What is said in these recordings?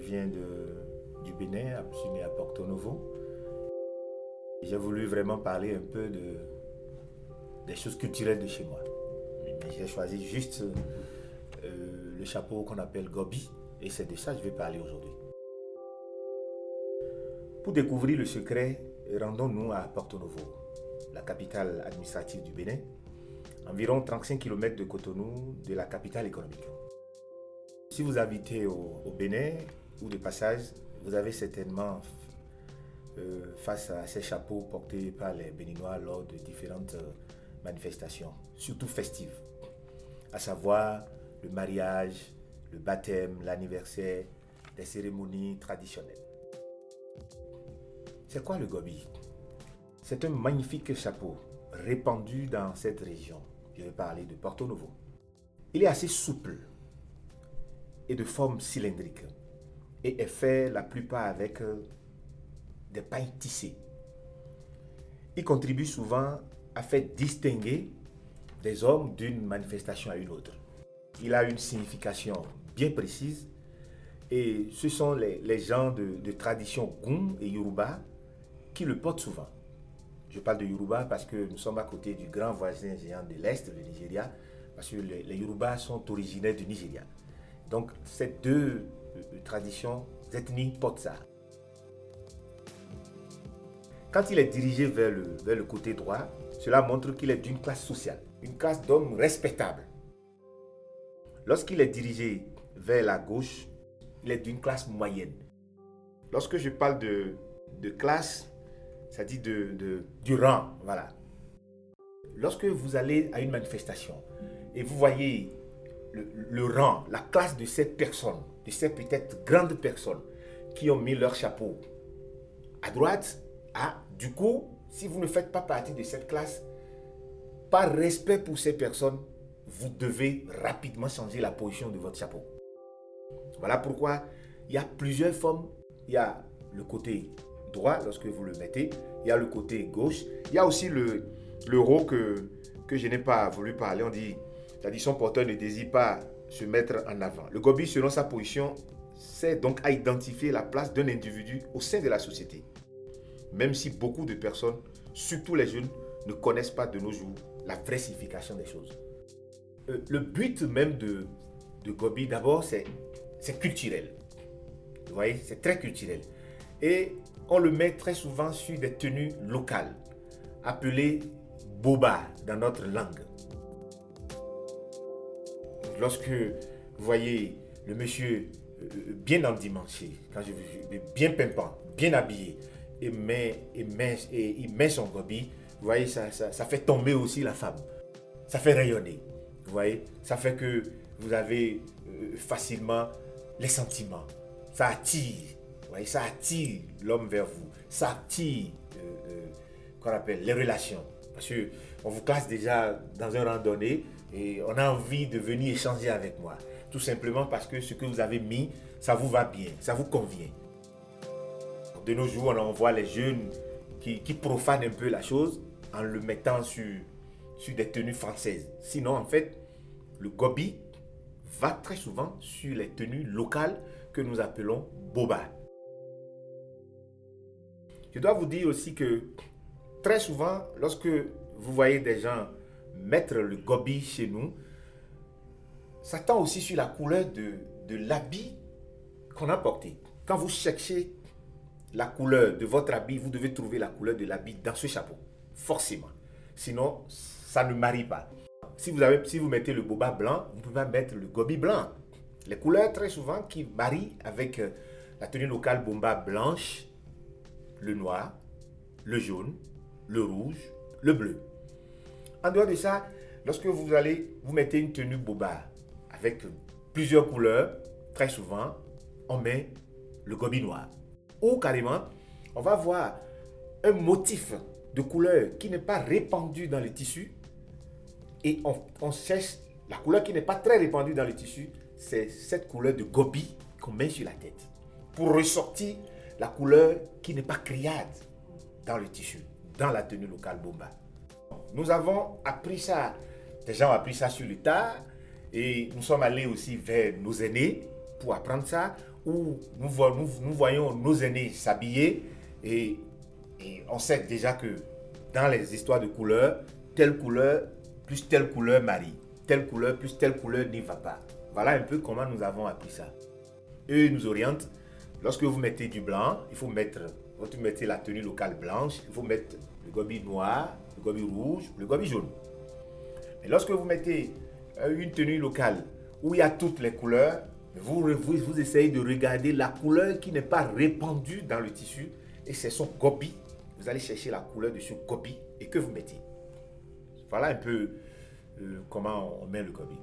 viens du Bénin, je suis né à Porto Novo. J'ai voulu vraiment parler un peu des choses culturelles de chez moi. J'ai choisi juste le chapeau qu'on appelle Gobi, et c'est de ça que je vais parler aujourd'hui. Pour découvrir le secret, rendons-nous à Porto Novo, la capitale administrative du Bénin, environ 35 km de Cotonou, de la capitale économique. Si vous habitez au Bénin ou de passage, vous avez certainement face à ces chapeaux portés par les Béninois lors de différentes manifestations, surtout festives, à savoir le mariage, le baptême, l'anniversaire, les cérémonies traditionnelles. C'est quoi le Gobi? C'est un magnifique chapeau répandu dans cette région. Je vais parler de Porto Novo. Il est assez souple et de forme cylindrique et est fait la plupart avec des pailles tissées. Il contribue souvent à faire distinguer des hommes d'une manifestation à une autre. Il a une signification bien précise et ce sont les gens de tradition Goum et Yoruba qui le portent souvent. Je parle de Yoruba parce que nous sommes à côté du grand voisin géant de l'Est, le Nigeria, parce que les Yoruba sont originaires du Nigeria. Donc ces deux traditions, ethnies portent ça. Quand il est dirigé vers le côté droit, cela montre qu'il est d'une classe sociale, une classe d'hommes respectables. Lorsqu'il est dirigé vers la gauche, il est d'une classe moyenne. Lorsque je parle de classe, ça dit du rang, voilà. Lorsque vous allez à une manifestation et vous voyez le rang, la classe de ces personnes, de ces peut-être grandes personnes qui ont mis leur chapeau à droite, du coup, si vous ne faites pas partie de cette classe, par respect pour ces personnes, vous devez rapidement changer la position de votre chapeau. Voilà pourquoi il y a plusieurs formes. Il y a le côté droit lorsque vous le mettez, il y a le côté gauche, il y a aussi le rond que je n'ai pas voulu parler. On dit, c'est-à-dire son porteur ne désire pas se mettre en avant. Le Gobi, selon sa position, c'est donc à identifier la place d'un individu au sein de la société. Même si beaucoup de personnes, surtout les jeunes, ne connaissent pas de nos jours la vraie signification des choses. Le but même de Gobi, d'abord, c'est culturel. Vous voyez, c'est très culturel. Et on le met très souvent sur des tenues locales, appelées boba dans notre langue. Lorsque vous voyez le monsieur bien endimanché, quand je veux bien pimpant, bien habillé, et il met son Gobi, vous voyez, ça fait tomber aussi la femme. Ça fait rayonner. Vous voyez, ça fait que vous avez facilement les sentiments. Ça attire. Vous voyez, ça attire l'homme vers vous. Ça attire qu'on appelle les relations. Parce qu'on vous classe déjà dans un rang donné et on a envie de venir échanger avec moi. Tout simplement parce que ce que vous avez mis, ça vous va bien, ça vous convient. De nos jours, on voit les jeunes qui profanent un peu la chose en le mettant sur des tenues françaises. Sinon, en fait, le Gobi va très souvent sur les tenues locales que nous appelons boba. Je dois vous dire aussi que très souvent, lorsque vous voyez des gens mettre le Gobi chez nous, ça tend aussi sur la couleur de l'habit qu'on a porté. Quand vous cherchez la couleur de votre habit, vous devez trouver la couleur de l'habit dans ce chapeau, forcément. Sinon, ça ne marie pas. Si vous mettez le boba blanc, vous pouvez mettre le Gobi blanc. Les couleurs très souvent qui marient avec la tenue locale bomba blanche, le noir, le jaune, le rouge, le bleu. En dehors de ça, lorsque vous mettez une tenue boba avec plusieurs couleurs, très souvent, on met le Gobi noir. Ou carrément, on va voir un motif de couleur qui n'est pas répandu dans le tissu et on cherche la couleur qui n'est pas très répandue dans le tissu, c'est cette couleur de Gobi qu'on met sur la tête pour ressortir la couleur qui n'est pas criarde dans le tissu, dans la tenue locale bomba. Nous avons appris ça, des gens ont appris ça sur le tas et nous sommes allés aussi vers nos aînés pour apprendre ça. où nous voyons nos aînés s'habiller et on sait déjà que dans les histoires de couleurs, telle couleur plus telle couleur marie, telle couleur plus telle couleur n'y va pas. Voilà un peu comment nous avons appris ça. Eux, ils nous orientent. Lorsque vous mettez du blanc, il faut mettre, quand vous mettez la tenue locale blanche, il faut mettre le gobi noir, le gobi rouge, le gobi jaune. Mais lorsque vous mettez une tenue locale où il y a toutes les couleurs, vous essayez de regarder la couleur qui n'est pas répandue dans le tissu et c'est son gobi. Vous allez chercher la couleur de ce gobi et que vous mettez. Voilà un peu comment on met le gobi.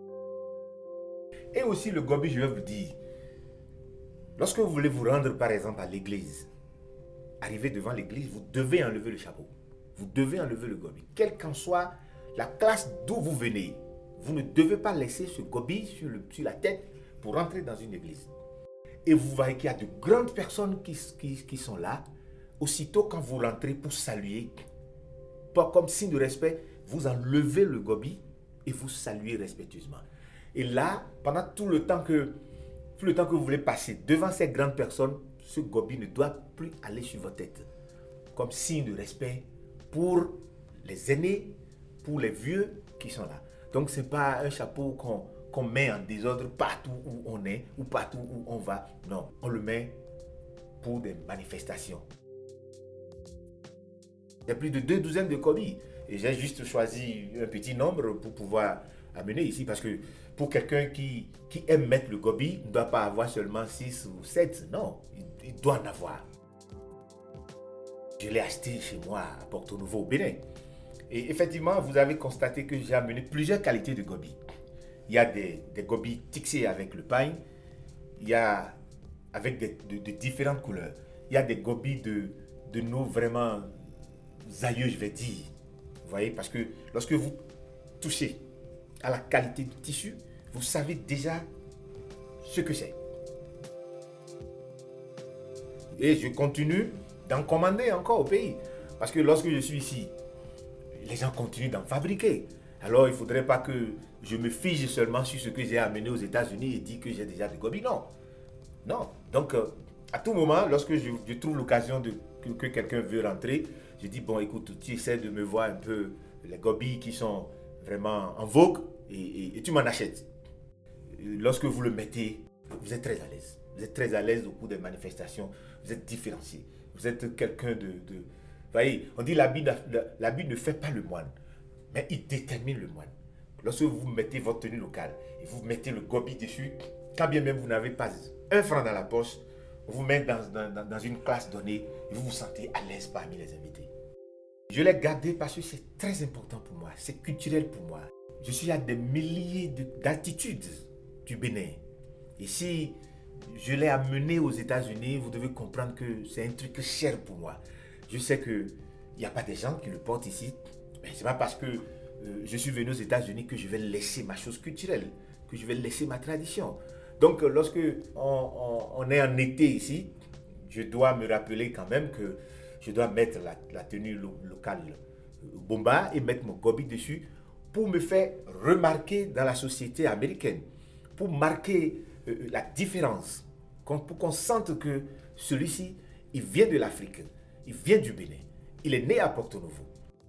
Et aussi le gobi, je vais vous dire, lorsque vous voulez vous rendre par exemple à l'église, arriver devant l'église, vous devez enlever le chapeau. Vous devez enlever le gobi. Quelle qu'en soit la classe d'où vous venez, vous ne devez pas laisser ce gobi sur la tête pour rentrer dans une église. Et vous voyez qu'il y a de grandes personnes qui sont là. Aussitôt quand vous rentrez pour saluer, pas comme signe de respect, vous enlevez le gobi et vous saluez respectueusement. Et là, pendant tout le temps que vous voulez passer devant ces grandes personnes, ce gobi ne doit plus aller sur votre tête. Comme signe de respect pour les aînés, pour les vieux qui sont là. Donc ce n'est pas un chapeau qu'on met en désordre partout où on est ou partout où on va. Non, on le met pour des manifestations. Il y a plus de 2 douzaines de gobis. Et j'ai juste choisi un petit nombre pour pouvoir amener ici. Parce que pour quelqu'un qui aime mettre le gobi, il ne doit pas avoir seulement 6 ou 7. Non, il doit en avoir. Je l'ai acheté chez moi à Porto Novo au Bénin. Et effectivement, vous avez constaté que j'ai amené plusieurs qualités de gobi. Il y a des gobis tissés avec le pain. Il y a avec de différentes couleurs. Il y a des gobis de nos vraiment aïeux, je vais dire. Vous voyez, parce que lorsque vous touchez à la qualité du tissu, vous savez déjà ce que c'est. Et je continue d'en commander encore au pays. Parce que lorsque je suis ici, les gens continuent d'en fabriquer. Alors il ne faudrait pas que je me fige seulement sur ce que j'ai amené aux États-Unis et dire que j'ai déjà des gobis. Non. Non. Donc, à tout moment, lorsque je trouve l'occasion que quelqu'un veut rentrer, je dis, bon, écoute, tu essaies de me voir un peu les gobis qui sont vraiment en vogue et tu m'en achètes. Lorsque vous le mettez, vous êtes très à l'aise. Vous êtes très à l'aise au cours des manifestations. Vous êtes différencié. Vous êtes quelqu'un vous voyez, on dit l'habit ne fait pas le moine, mais il détermine le moine. Lorsque vous mettez votre tenue locale et vous mettez le gobi dessus, quand bien même vous n'avez pas un franc dans la poche, on vous met dans une classe donnée et vous vous sentez à l'aise parmi les invités. Je l'ai gardé parce que c'est très important pour moi, c'est culturel pour moi. Je suis à des milliers d'altitudes du Bénin. Et si je l'ai amené aux États-Unis, vous devez comprendre que c'est un truc cher pour moi. Je sais qu'il n'y a pas des gens qui le portent ici. Mais ce n'est pas parce que je suis venu aux États-Unis que je vais laisser ma chose culturelle, que je vais laisser ma tradition. Donc, lorsque on est en été ici, je dois me rappeler quand même que je dois mettre la tenue locale bomba et mettre mon gobi dessus pour me faire remarquer dans la société américaine, pour marquer la différence, pour qu'on sente que celui-ci, il vient de l'Afrique, il vient du Bénin, il est né à Porto Novo.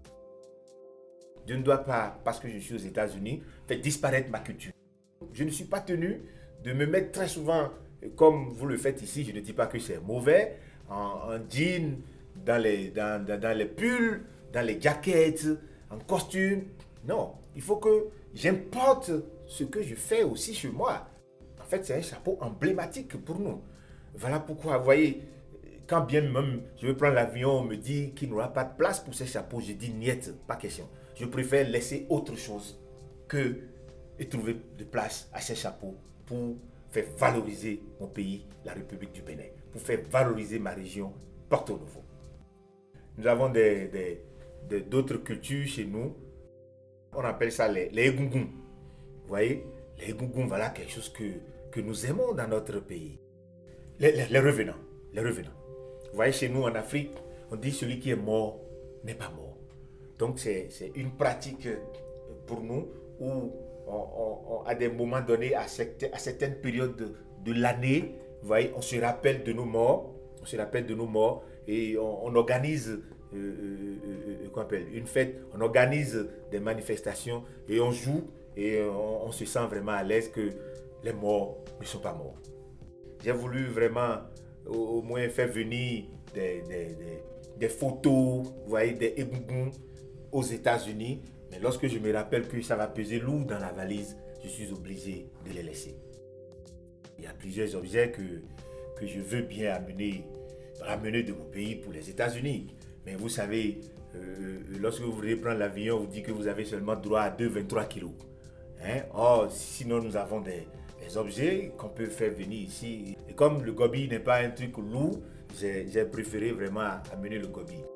Je ne dois pas, parce que je suis aux États-Unis, faire disparaître ma culture. Je ne suis pas tenu de me mettre très souvent, comme vous le faites ici, je ne dis pas que c'est mauvais, en jean, dans les pulls, dans les jackets, en costume. Non, il faut que j'importe ce que je fais aussi chez moi. En fait, c'est un chapeau emblématique pour nous. Voilà pourquoi, vous voyez, quand bien même je veux prendre l'avion, on me dit qu'il n'y aura pas de place pour ces chapeaux. Je dis niet, pas question. Je préfère laisser autre chose que de trouver de place à ces chapeaux pour faire valoriser mon pays, la République du Bénin, pour faire valoriser ma région, Porto Novo. Nous avons d'autres cultures chez nous. On appelle ça les egungun. Vous voyez, les egungun, voilà quelque chose que nous aimons dans notre pays. Les revenants. Les revenants. Vous voyez, chez nous en Afrique, on dit celui qui est mort n'est pas mort. Donc c'est une pratique pour nous où à des moments donnés, à certaines périodes de l'année, vous voyez, on se rappelle de nos morts, et on organise qu'on appelle une fête, on organise des manifestations et on joue et on se sent vraiment à l'aise que les morts ne sont pas morts. J'ai voulu vraiment au moins faire venir des photos, vous voyez, des égougoums aux États-Unis, mais lorsque je me rappelle que ça va peser lourd dans la valise, je suis obligé de les laisser. Il y a plusieurs objets que je veux bien ramener de mon pays pour les États-Unis. Mais vous savez, lorsque vous voulez prendre l'avion, on vous dit que vous avez seulement droit à 2,23 kilos. Hein? Or, sinon nous avons des objets qu'on peut faire venir ici. Et comme le gobi n'est pas un truc lourd, j'ai préféré vraiment amener le gobi.